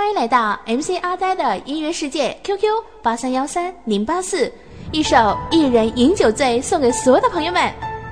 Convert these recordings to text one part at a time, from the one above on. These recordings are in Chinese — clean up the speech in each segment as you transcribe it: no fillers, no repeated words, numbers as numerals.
迎来到 MC 阿呆的音乐世界 QQ 8313-084，一首一人饮酒醉送给所有的朋友们。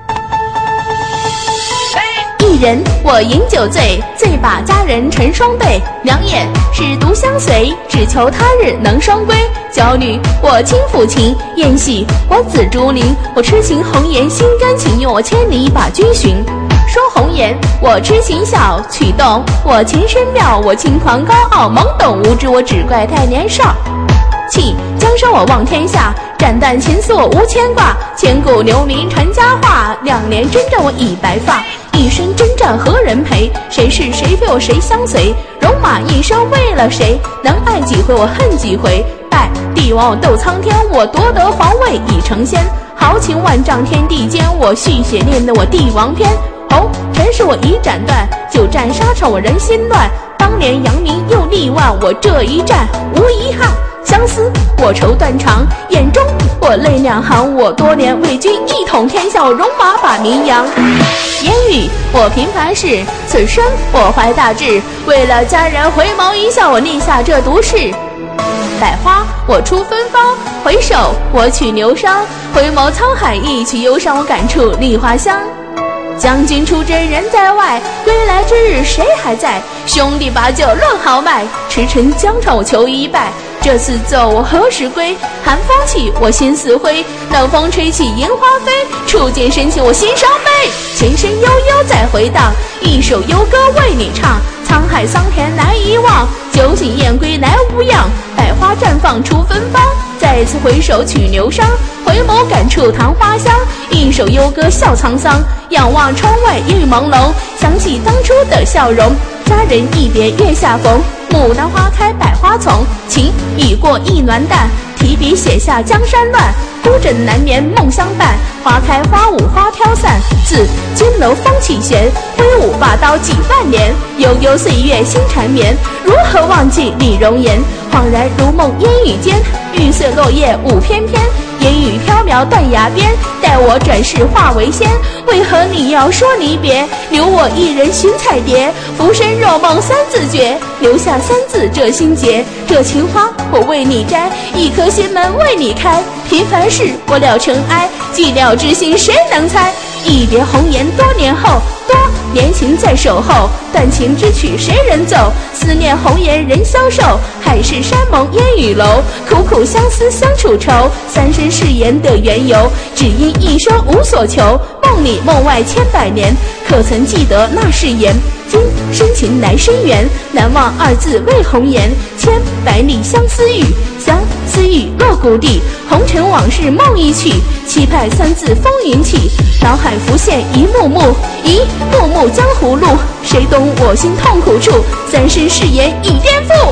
一人我饮酒醉，醉把佳人成双对，两眼是独相随，只求他日能双归。娇女我轻抚琴，宴喜我紫竹林，我痴情红颜心甘情愿，我千里把君寻。说红颜我痴情笑，曲动我情深妙，我轻狂高傲，懵懂无知，我只怪太年少。弃江山我望天下，斩断情丝我无牵挂，千古留名传佳话，两年征战我已白发，一生征战何人陪？谁是谁非我谁相随？戎马一生为了谁？能爱几回我恨几回？拜帝王我斗苍天，我夺得皇位已成仙，豪情万丈天地间，我续写练得我帝王篇。红尘世我已斩断，久战沙场我人心乱，当年扬名又立万，我这一战无遗憾。相思我愁断肠，眼中我泪两行，我多年为君一统天下，我戎马把名扬。言语我平凡事，此生我怀大志，为了佳人回眸一笑，我立下这毒誓。百花我出芬芳，回首我取流觞，回眸沧海一曲忧伤，我感触梨花香。将军出征人在外，归来之日谁还在？兄弟把酒论豪迈，驰骋疆场我求一拜。这次奏我何时归？寒风起我心似灰，冷风吹起银花飞，触景生情我心伤悲。琴声悠悠再回荡，一首幽歌为你唱，沧海桑田难遗忘，酒醒燕归来无恙。百花绽放出芬芳，再次回首取流觞，回眸感触桃花香，一首幽歌笑沧桑。仰望窗外烟雨朦胧，想起当初的笑容，佳人一别月下逢，牡丹花开百花丛，情已过意暖淡，提笔写下江山乱，孤枕难眠梦相伴，花开花舞花飘散，自金楼风起弦，挥舞霸刀几万年，悠悠岁月心缠绵，如何忘记你容颜？恍然如梦烟雨间，玉碎落叶舞翩翩，烟雨飘渺断崖边，待我转世化为仙，为何你要说离别？留我一人寻彩蝶，浮生若梦三字诀，留下三字这心结，这情花我为你摘，一颗心门为你开，平凡事我了尘埃，寂寥之心谁能猜？一别红颜多年后，多年情在守候，断情之曲谁人奏？思念红颜人消瘦，海誓山盟烟雨楼，苦苦相思相处愁，三生誓言的缘由，只因一生无所求，梦里梦外千百年，可曾记得那誓言？今深情来生缘，难忘二字为红颜，千百里相思雨，相思雨落谷底，红尘往事梦一曲，期盼三字风云起，脑海浮现一幕幕江湖路，谁懂我心痛苦处？三生誓言已颠覆。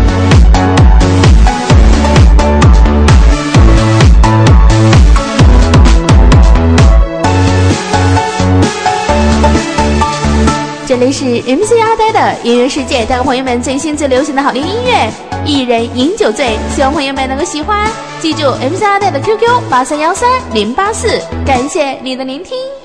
这里是 MC 阿呆的音乐世界，带给朋友们最新最流行的好听音乐，一人饮酒醉，希望朋友们能够喜欢。记住 MC 阿呆的 QQ 8313-084，感谢你的聆听。